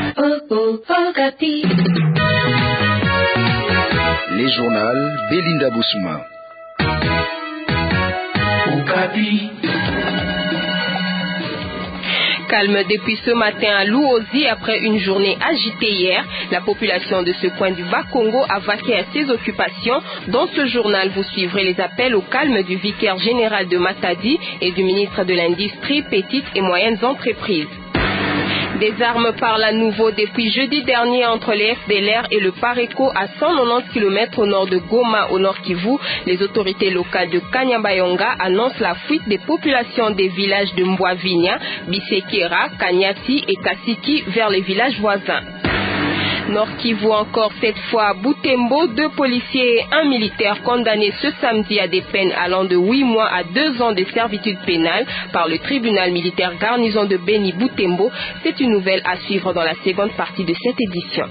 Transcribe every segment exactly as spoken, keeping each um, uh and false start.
Les journaux Belinda Bousouma. Calme depuis ce matin à Luozi après une journée agitée hier. La population de ce coin du Bas-Congo a vaqué à ses occupations. Dans ce journal, vous suivrez les appels au calme du vicaire général de Matadi et du ministre de l'Industrie, Petites et Moyennes Entreprises. Des armes parlent à nouveau depuis jeudi dernier entre les F D L R et le Pareco à cent quatre-vingt-dix kilomètres au nord de Goma, au nord Kivu. Les autorités locales de Kanyabayonga annoncent la fuite des populations des villages de Mbwavinya, Bisekera, Kanyati et Kasiki vers les villages voisins. Nord Kivu encore cette fois à Butembo, deux policiers et un militaire condamnés ce samedi à des peines allant de huit mois à deux ans de servitude pénale par le tribunal militaire garnison de Beni Butembo. C'est une nouvelle à suivre dans la seconde partie de cette édition.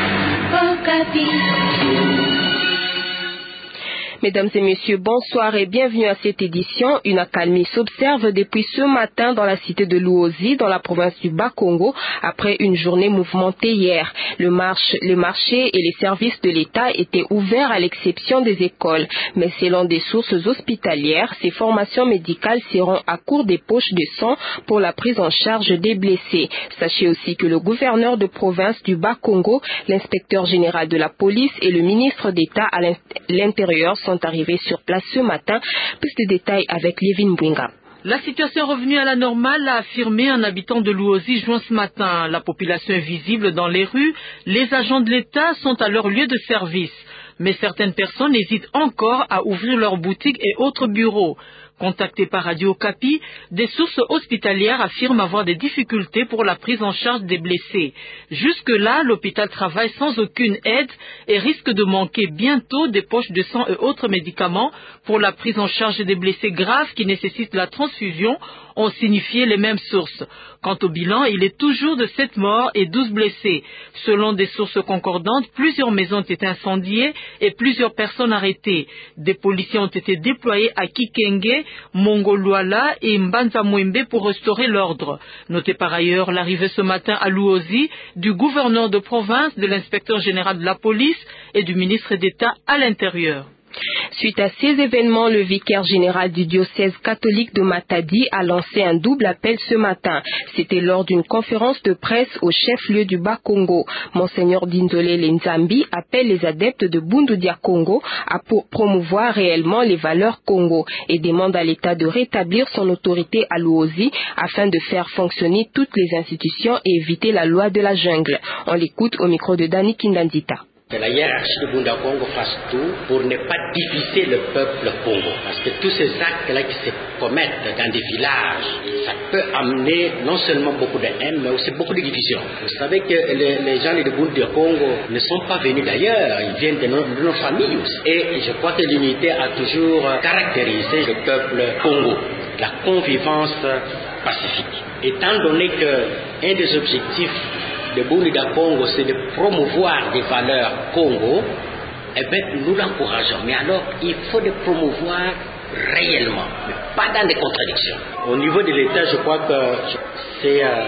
Mesdames et messieurs, bonsoir et bienvenue à cette édition. Une accalmie s'observe depuis ce matin dans la cité de Luozi, dans la province du Bas-Congo, après une journée mouvementée hier. Le, marche, le marché et les services de l'État étaient ouverts à l'exception des écoles. Mais selon des sources hospitalières, ces formations médicales seront à court des poches de sang pour la prise en charge des blessés. Sachez aussi que le gouverneur de province du Bas-Congo, l'inspecteur général de la police et le ministre d'État à l'Intérieur sont arrivés sur place ce matin. Plus de détails avec Lévin Bwinga. La situation est revenue à la normale, a affirmé un habitant de Luozi joint ce matin. La population est visible dans les rues. Les agents de l'État sont à leur lieu de service. Mais certaines personnes hésitent encore à ouvrir leurs boutiques et autres bureaux. Contactés par Radio Okapi, des sources hospitalières affirment avoir des difficultés pour la prise en charge des blessés. Jusque-là, l'hôpital travaille sans aucune aide et risque de manquer bientôt des poches de sang et autres médicaments pour la prise en charge des blessés graves qui nécessitent la transfusion, ont signifié les mêmes sources. Quant au bilan, il est toujours de sept morts et douze blessés. Selon des sources concordantes, plusieurs maisons ont été incendiées et plusieurs personnes arrêtées. Des policiers ont été déployés à Kikenge, Mongoluala et Mbanza Mwembe pour restaurer l'ordre. Notez par ailleurs l'arrivée ce matin à Luozi du gouverneur de province, de l'inspecteur général de la police et du ministre d'État à l'Intérieur. Suite à ces événements, le vicaire général du diocèse catholique de Matadi a lancé un double appel ce matin. C'était lors d'une conférence de presse au chef-lieu du Bas-Congo. Monseigneur Dinzolé Lenzambi appelle les adeptes de Bundudia Congo à promouvoir réellement les valeurs Congo et demande à l'État de rétablir son autorité à Luozi afin de faire fonctionner toutes les institutions et éviter la loi de la jungle. On l'écoute au micro de Dani Kindandita. Que la hiérarchie de Bunda Congo fasse tout pour ne pas diviser le peuple Congo. Parce que tous ces actes-là qui se commettent dans des villages, ça peut amener non seulement beaucoup de haine, mais aussi beaucoup de division. Vous savez que les, les gens de Bunda Congo ne sont pas venus d'ailleurs, ils viennent de nos, de nos familles aussi. Et je crois que l'unité a toujours caractérisé le peuple Congo, la convivance pacifique. Étant donné qu'un des objectifs de Bundudia Congo, c'est de promouvoir des valeurs Congo, eh bien, nous l'encourageons. Mais alors, il faut les promouvoir réellement, mais pas dans des contradictions. Au niveau de l'État, je crois que c'est euh,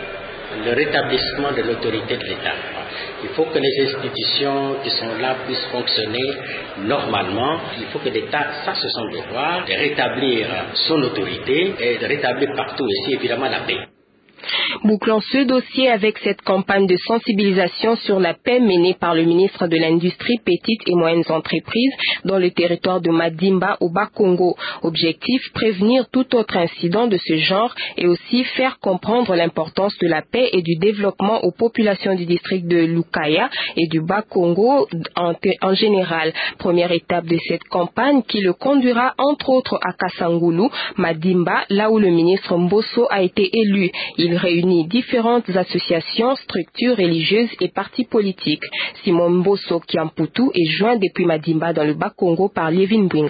le rétablissement de l'autorité de l'État. Il faut que les institutions qui sont là puissent fonctionner normalement. Il faut que l'État fasse son devoir de rétablir son autorité et de rétablir partout ici, évidemment, la paix. Bouclons ce dossier avec cette campagne de sensibilisation sur la paix menée par le ministre de l'Industrie, Petites et Moyennes Entreprises dans le territoire de Madimba au Bas-Congo. Objectif, prévenir tout autre incident de ce genre et aussi faire comprendre l'importance de la paix et du développement aux populations du district de Lukaya et du Bas-Congo en, en général. Première étape de cette campagne qui le conduira entre autres à Kasangulu, Madimba, là où le ministre Mbosso a été élu. Il réunit différentes associations, structures religieuses et partis politiques. Simon Mbosso Kiamputu est joint depuis Madimba dans le Bas-Congo par Lévin Bwinga.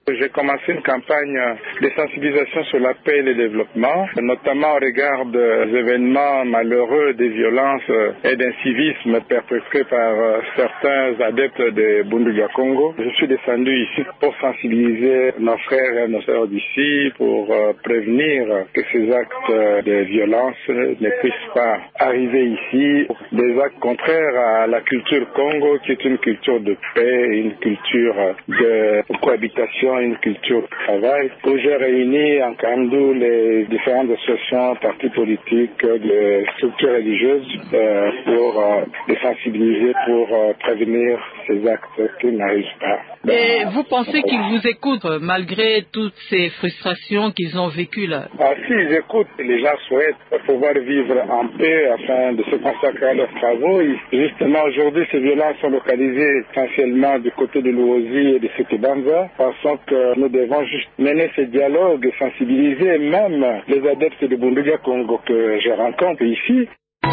J'ai commencé une campagne de sensibilisation sur la paix et le développement, notamment au regard des événements malheureux, des violences et d'incivisme perpétrés par certains adeptes de Bunduga Congo. Je suis descendu ici pour sensibiliser nos frères et nos sœurs d'ici, pour prévenir que ces actes de violence ne puissent pas arriver ici. Des actes contraires à la culture Congo, qui est une culture de paix, une culture de cohabitation, une culture de travail, où j'ai réuni en Kamdou les différentes associations, partis politiques, les structures religieuses euh, pour euh, les sensibiliser, pour euh, prévenir ces actes qui n'arrivent pas. Et vous pensez qu'ils vous écoutent malgré toutes ces frustrations qu'ils ont vécues là? Ah, si, ils écoutent. Les gens souhaitent pouvoir vivre en paix afin de se consacrer à leurs travaux. Et justement, aujourd'hui, ces violences sont localisées essentiellement du côté de l'Uozi et de Sekebanza. Pensons que nous devons juste mener ce dialogue et sensibiliser même les adeptes de Bunduga Congo que je rencontre ici.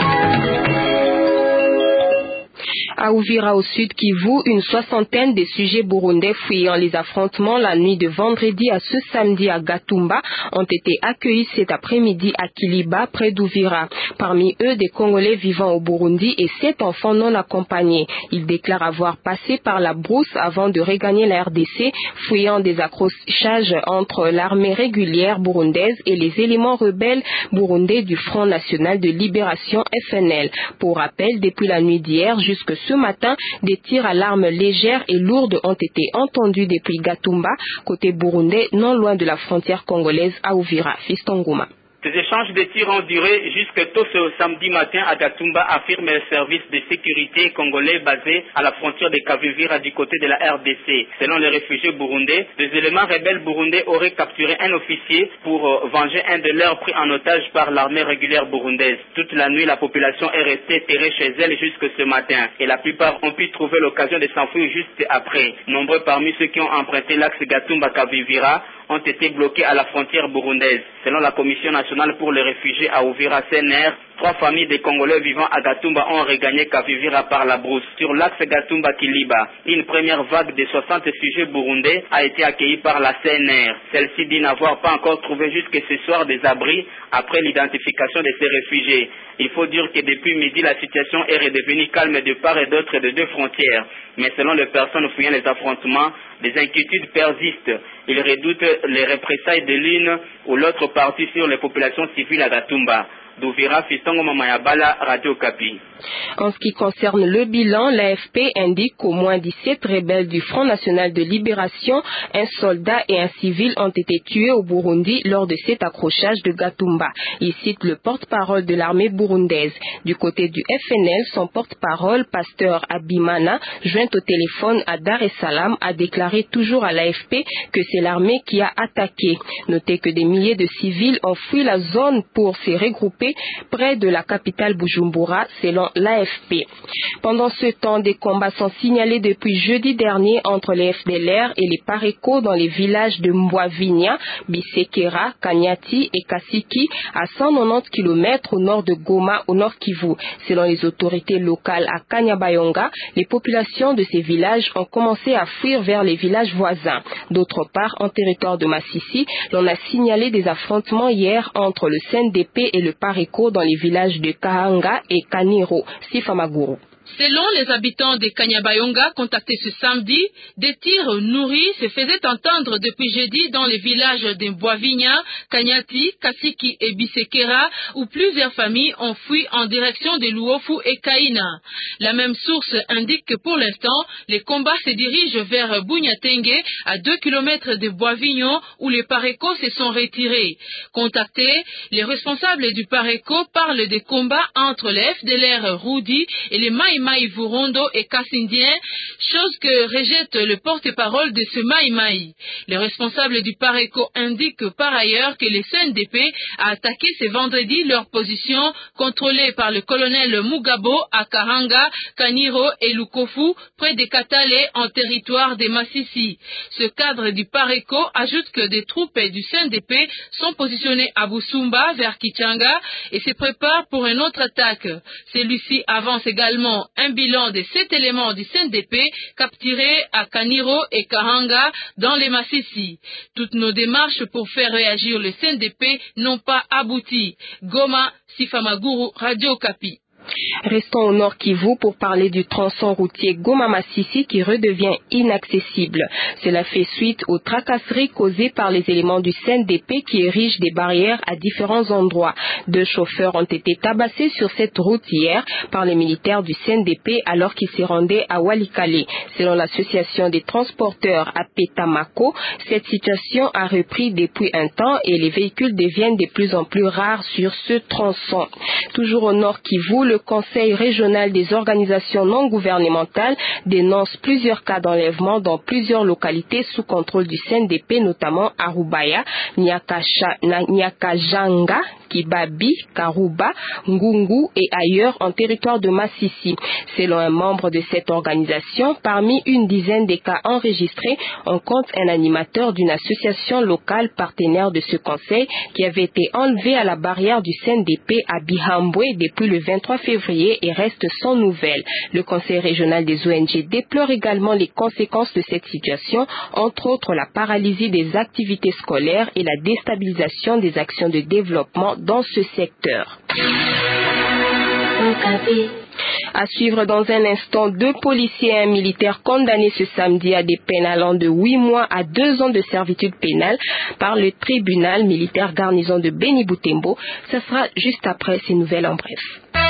À Uvira au sud Kivu, une soixantaine de sujets burundais fuyant les affrontements la nuit de vendredi à ce samedi à Gatumba ont été accueillis cet après-midi à Kiliba près d'Uvira. Parmi eux, des Congolais vivant au Burundi et sept enfants non accompagnés. Ils déclarent avoir passé par la brousse avant de regagner la R D C, fuyant des accrochages entre l'armée régulière burundaise et les éléments rebelles burundais du Front National de Libération F N L. Pour rappel, depuis la nuit d'hier jusque ce matin, des tirs à l'arme légère et lourde ont été entendus depuis Gatumba, côté burundais, non loin de la frontière congolaise à Uvira. Fiston Gouma. Ces échanges de tirs ont duré jusque tôt ce samedi matin à Gatumba, affirme le service de sécurité congolais basé à la frontière de Kavivira du côté de la R D C. Selon les réfugiés burundais, des éléments rebelles burundais auraient capturé un officier pour venger un de leurs pris en otage par l'armée régulière burundaise. Toute la nuit, la population est restée terrée chez elle jusque ce matin et la plupart ont pu trouver l'occasion de s'enfuir juste après. Nombreux parmi ceux qui ont emprunté l'axe Gatumba-Kavivira ont été bloqués à la frontière burundaise. Selon la Commission nationale pour les réfugiés à Uvira C N R, trois familles de Congolais vivant à Gatumba ont regagné Kavivira par la brousse. Sur l'axe Gatumba-Kiliba, une première vague de soixante sujets burundais a été accueillie par la C N R. Celle-ci dit n'avoir pas encore trouvé jusque ce soir des abris après l'identification de ces réfugiés. Il faut dire que depuis midi, la situation est redevenue calme de part et d'autre des deux frontières. Mais selon les personnes fuyant les affrontements, des inquiétudes persistent. Ils redoutent les représailles de l'une ou l'autre partie sur les populations civiles à Gatumba. D'Uvira, Fistongo Mamayabala, Radio Kapi. En ce qui concerne le bilan, l'A F P indique qu'au moins dix-sept rebelles du Front National de Libération, un soldat et un civil ont été tués au Burundi lors de cet accrochage de Gatumba. Il cite le porte-parole de l'armée burundaise. Du côté du F N L, son porte-parole, pasteur Abimana, joint au téléphone à Dar es Salaam, a déclaré toujours à l'A F P que c'est l'armée qui a attaqué. Notez que des milliers de civils ont fui la zone pour se regrouper près de la capitale Bujumbura, selon l'A F P. Pendant ce temps, des combats sont signalés depuis jeudi dernier entre les F D L R et les Pareco dans les villages de Mbwavinya, Bisekera, Kanyati et Kasiki, à cent quatre-vingt-dix kilomètres au nord de Goma, au nord Kivu. Selon les autorités locales à Kanyabayonga, les populations de ces villages ont commencé à fuir vers les villages voisins. D'autre part, en territoire de Massissi, l'on a signalé des affrontements hier entre le C N D P et le Pareco dans les villages de Kahanga et Kaniro. Sifamaguru. Selon les habitants de Kanyabayonga contactés ce samedi, des tirs nourris se faisaient entendre depuis jeudi dans les villages de Mbwavinya, Kanyati, Kasiki et Bisekera, où plusieurs familles ont fui en direction de Luofu et Kaina. La même source indique que pour l'instant, les combats se dirigent vers Bunyatenge, à deux kilomètres de Mbwavignon, où les Pareco se sont retirés. Contactés, les responsables du Pareco parlent des combats entre les F D L R Rudi et les Maï Maï Vurondo et Kassindien, chose que rejette le porte-parole de ce Maï Maï. Les responsables du Pareco indiquent par ailleurs que le C N D P a attaqué ce vendredi leur position contrôlée par le colonel Mugabo à Karanga, Kaniro et Lukofu, près de Katale en territoire des Massissi. Ce cadre du Pareco ajoute que des troupes du C N D P sont positionnées à Busumba vers Kichanga et se préparent pour une autre attaque. Celui-ci avance également selon un bilan des sept éléments du C N D P capturés à Kaniro et Kahanga dans les Massissi. Toutes nos démarches pour faire réagir le C N D P n'ont pas abouti. Goma, Sifamaguru, Radio Okapi. Restons au Nord Kivu pour parler du tronçon routier Goma-Massissi qui redevient inaccessible. Cela fait suite aux tracasseries causées par les éléments du C N D P qui érigent des barrières à différents endroits. Deux chauffeurs ont été tabassés sur cette route hier par les militaires du C N D P alors qu'ils s'y rendaient à Walikale. Selon l'association des transporteurs à Petamako, cette situation a repris depuis un temps et les véhicules deviennent de plus en plus rares sur ce tronçon. Toujours au Nord Kivu, le Conseil régional des organisations non gouvernementales dénonce plusieurs cas d'enlèvement dans plusieurs localités sous contrôle du C N D P, notamment à Rubaya, Nyakajanga, Kibabi, Karuba, Ngungu et ailleurs en territoire de Massissi. Selon un membre de cette organisation, parmi une dizaine de cas enregistrés, on compte un animateur d'une association locale partenaire de ce conseil qui avait été enlevé à la barrière du C N D P à Bihambwe depuis le vingt-trois février et reste sans nouvelles. Le Conseil régional des O N G déplore également les conséquences de cette situation, entre autres la paralysie des activités scolaires et la déstabilisation des actions de développement dans ce secteur. À suivre dans un instant, deux policiers et un militaire condamnés ce samedi à des peines allant de huit mois à deux ans de servitude pénale par le tribunal militaire garnison de Beni Butembo. Ce sera juste après ces nouvelles en bref.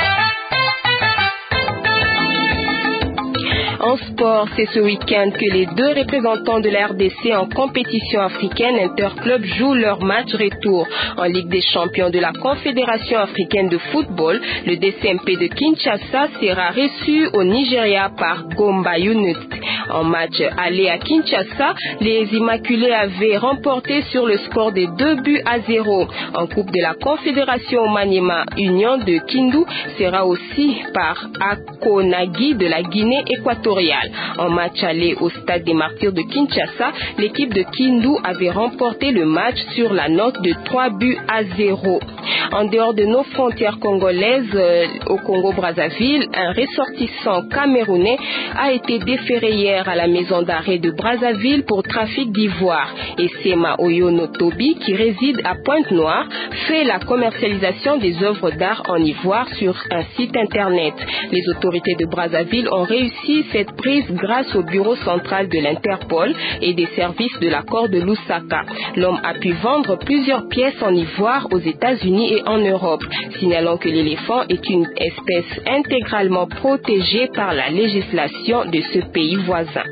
En sport, c'est ce week-end que les deux représentants de la R D C en compétition africaine interclub jouent leur match retour. En Ligue des champions de la Confédération africaine de football, le D C M P de Kinshasa sera reçu au Nigeria par Gomba United. En match aller à Kinshasa, les Immaculés avaient remporté sur le score de deux buts à zéro. En Coupe de la Confédération Maniema Union de Kindu sera aussi par Akonagi de la Guinée équatoriale. En match aller au stade des Martyrs de Kinshasa, l'équipe de Kindu avait remporté le match sur la note de trois buts à zéro. En dehors de nos frontières congolaises, euh, au Congo-Brazzaville, un ressortissant camerounais a été déféré hier à la maison d'arrêt de Brazzaville pour trafic d'ivoire. Et Sema Oyono Tobi, qui réside à Pointe-Noire, fait la commercialisation des œuvres d'art en ivoire sur un site internet. Les autorités de Brazzaville ont réussi cette prise grâce au bureau central de l'Interpol et des services de l'accord de Lusaka. L'homme a pu vendre plusieurs pièces en ivoire aux États-Unis et en Europe, signalant que l'éléphant est une espèce intégralement protégée par la législation de ce pays voisin.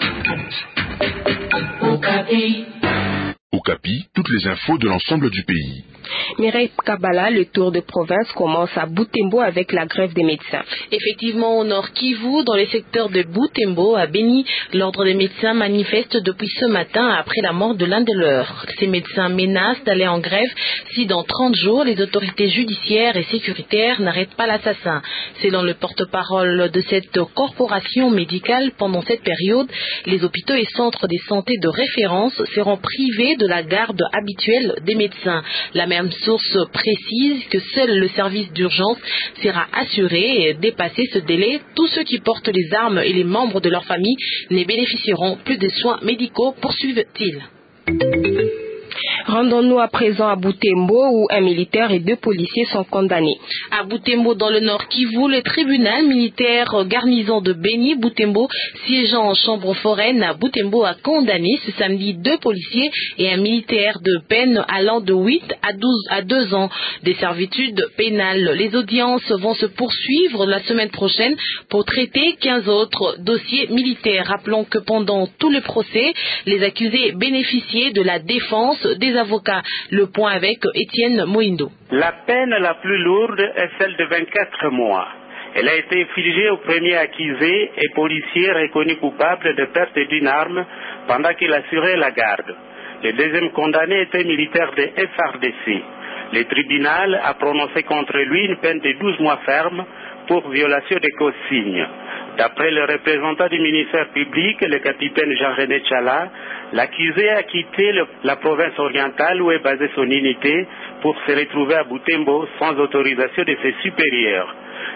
Okapi, toutes les infos de l'ensemble du pays. Mireille Kabala, le tour de province commence à Butembo avec la grève des médecins. Effectivement, au Nord Kivu, dans les secteurs de Butembo, à Beni, l'ordre des médecins manifeste depuis ce matin après la mort de l'un de leurs. Ces médecins menacent d'aller en grève si dans trente jours, les autorités judiciaires et sécuritaires n'arrêtent pas l'assassin. Selon le porte-parole de cette corporation médicale, pendant cette période, les hôpitaux et centres de santé de référence seront privés de la garde habituelle des médecins. La même source précise que seul le service d'urgence sera assuré et dépasser ce délai, tous ceux qui portent les armes et les membres de leur famille ne bénéficieront plus des soins médicaux, poursuivent-ils. Rendons-nous à présent à Butembo où un militaire et deux policiers sont condamnés. À Butembo, dans le Nord Kivu, le tribunal militaire garnison de Beni Butembo, siégeant en chambre foraine à Butembo, a condamné ce samedi deux policiers et un militaire de peine allant de huit à douze à deux ans des servitudes pénales. Les audiences vont se poursuivre la semaine prochaine pour traiter quinze autres dossiers militaires. Rappelons que pendant tout le procès, les accusés bénéficiaient de la défense des avocats. Le point avec Étienne Moindo. La peine la plus lourde est celle de vingt-quatre mois. Elle a été infligée au premier accusé et policier reconnu coupable de perte d'une arme pendant qu'il assurait la garde. Le deuxième condamné était militaire de F R D C. Le tribunal a prononcé contre lui une peine de douze mois ferme pour violation des consignes. D'après le représentant du ministère public, le capitaine Jean-René Tchala, l'accusé a quitté le, la province orientale où est basée son unité pour se retrouver à Butembo sans autorisation de ses supérieurs.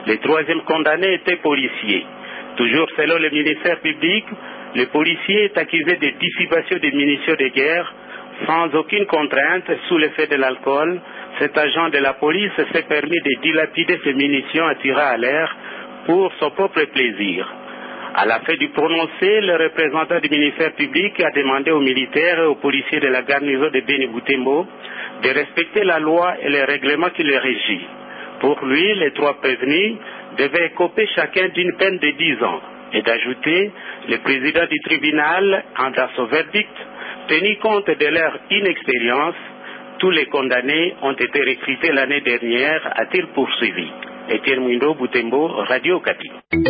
Le troisième condamné était policier. Toujours selon le ministère public, le policier est accusé de dissipation de munitions de guerre sans aucune contrainte sous l'effet de l'alcool. Cet agent de la police s'est permis de dilapider ses munitions à tirer à l'air pour son propre plaisir. À la fin du prononcé, le représentant du ministère public a demandé aux militaires et aux policiers de la garnison de Béni Boutembo de respecter la loi et les règlements qui les régissent. Pour lui, les trois prévenus devaient écoper chacun d'une peine de dix ans. Et d'ajouter, le président du tribunal, dans son verdict, tenu compte de leur inexpérience, tous les condamnés ont été recrutés l'année dernière, a-t-il poursuivi. Etienne Mwindo, Boutembo, Radio Okapi.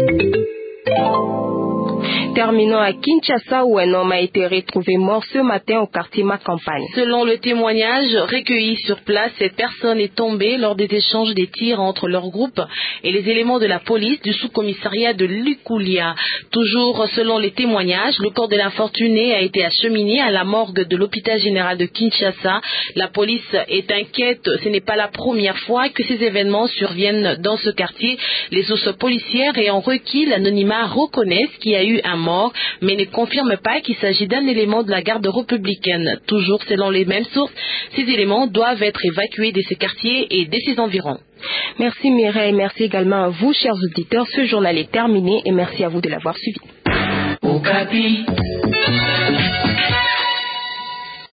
Terminons à Kinshasa où un homme a été retrouvé mort ce matin au quartier Macampagne. Selon le témoignage recueilli sur place, cette personne est tombée lors des échanges des tirs entre leur groupe et les éléments de la police du sous-commissariat de Lukulia. Toujours selon les témoignages, le corps de l'infortuné a été acheminé à la morgue de l'hôpital général de Kinshasa. La police est inquiète. Ce n'est pas la première fois que ces événements surviennent dans ce quartier. Les sources policières ayant requis l'anonymat reconnaissent qu'il y a eu un mort, mais ne confirment pas qu'il s'agit d'un élément de la garde républicaine. Toujours selon les mêmes sources, ces éléments doivent être évacués de ce quartier et de ses environs. Merci Mireille, merci également à vous chers auditeurs. Ce journal est terminé et merci à vous de l'avoir suivi. Okapi.